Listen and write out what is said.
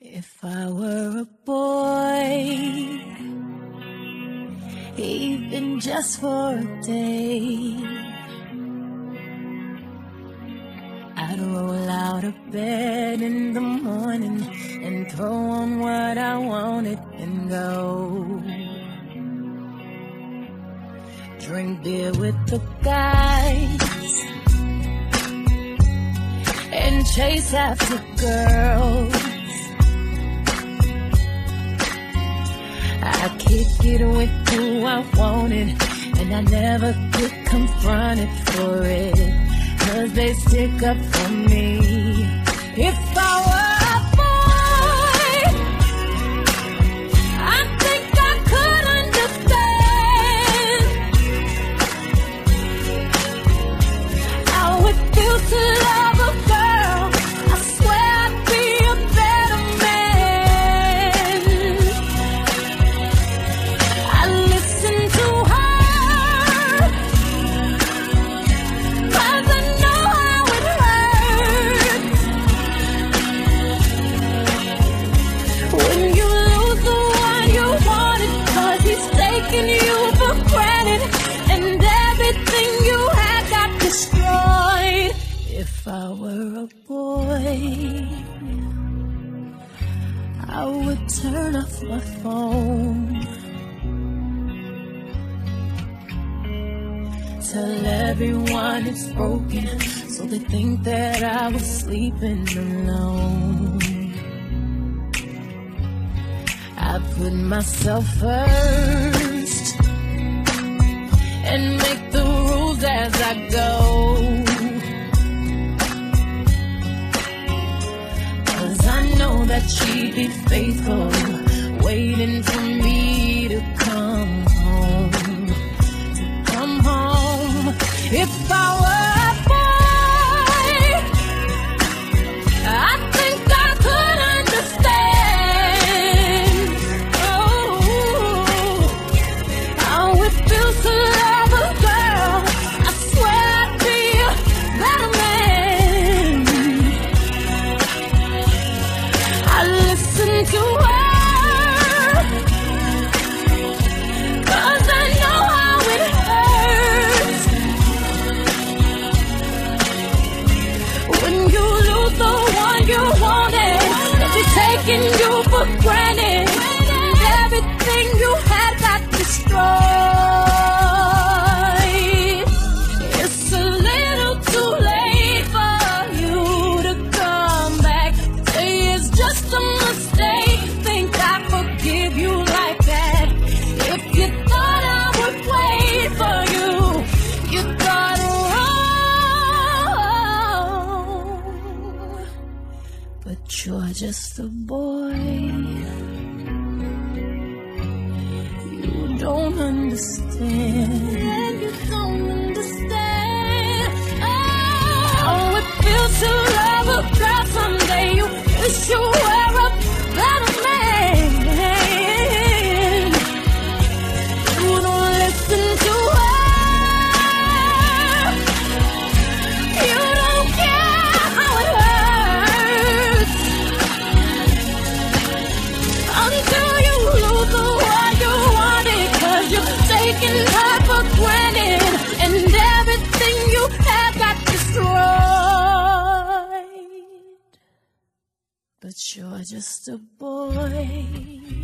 If I were a boy, even just for a day, I'd roll out of bed in the morning and throw on what I wanted and go drink beer with the guys and chase after girls. I kick it with who I wanted, and I never get confronted for it, 'cause they stick up for me. If I were a boy, I think I could understand how it feels to love a girl. I swear I'd be a better man. I listen to her, 'cause I know how it hurts when you lose the one you wanted, 'cause he's taking you for granted and everything you had got destroyed. If I were a boy, I would turn off my phone, tell everyone it's broken, so they think that I was sleeping alone. I put myself first and make the rules as I go, 'cause I know that she'd be faithful, waiting for me to come home, come home. If I were a boy, I think I could understand, how it feels to love a girl. I swear I'd be a better man. I listen to her, 'cause I know how it hurts when you lose the one you wanted, 'cause he's taking you for granted and everything you had got destroyed. It's a little too late for you to come back, say it's just a mistake, think I forgive you like that. If you thought I would wait for you, you thought wrong. But you're just a boy, you don't understand. You don't understand how it feels to love a girl. Someday you wish you were a better man. You don't listen to her, you don't care how it hurts until you lose the one you wanted, 'cause you're taking her for granted and everything you have got destroyed. But you're just a boy,